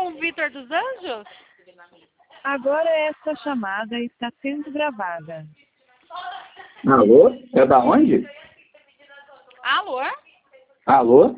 com o Vitor dos Anjos? Agora esta chamada está sendo gravada. Alô? É da onde? Alô? Alô?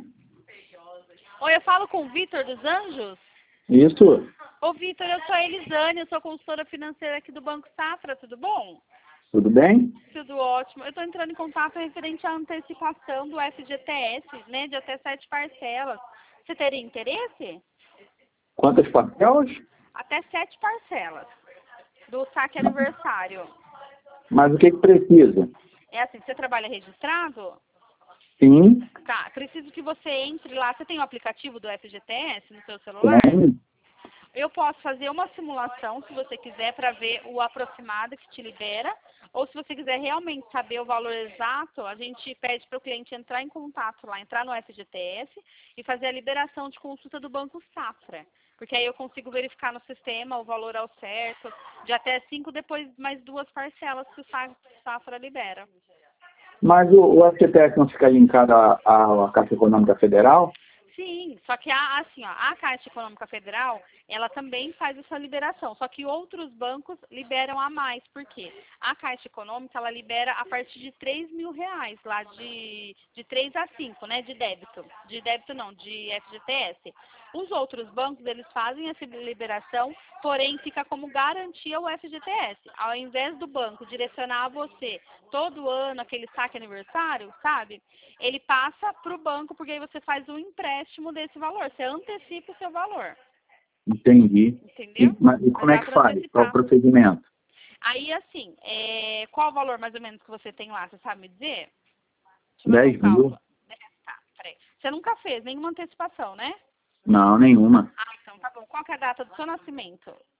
Oi, eu falo com o Vitor dos Anjos? Isso. Ô, Vitor, eu sou a Elisane, eu sou consultora financeira aqui do Banco Safra, tudo bom? Tudo bem? Tudo ótimo. Eu estou entrando em contato referente à antecipação do FGTS, né, de até 7 parcelas. Você teria interesse? Quantas parcelas? Até 7 parcelas do saque aniversário. Mas o que precisa? É assim, você trabalha registrado? Sim. Tá, preciso que você entre lá. Você tem o aplicativo do FGTS no seu celular? Tem. Eu posso fazer uma simulação, se você quiser, para ver o aproximado que te libera. Ou se você quiser realmente saber o valor exato, a gente pede para o cliente entrar em contato lá, entrar no FGTS e fazer a liberação de consulta do Banco Safra. Porque aí eu consigo verificar no sistema o valor ao certo, de até 5, depois mais 2 parcelas que o Safra libera. Mas o FGTS não fica linkado à Caixa Econômica Federal? Sim, só que a Caixa Econômica Federal, ela também faz essa liberação, só que outros bancos liberam a mais, por quê? A Caixa Econômica, ela libera a partir de R$ 3.000, lá de 3 a 5, né, de débito não, de FGTS. Os outros bancos, eles fazem essa liberação, porém fica como garantia o FGTS. Ao invés do banco direcionar a você todo ano aquele saque aniversário, sabe? Ele passa para o banco, porque aí você faz um empréstimo desse valor, você antecipa o seu valor. Entendi. Entendeu? E como é que faz? Qual é o procedimento? Aí, assim, qual o valor mais ou menos que você tem lá? Você sabe me dizer? 10 mil? Tá, peraí. Você nunca fez nenhuma antecipação, né? Não, nenhuma. Ah, então tá bom. Qual que é a data do seu nascimento?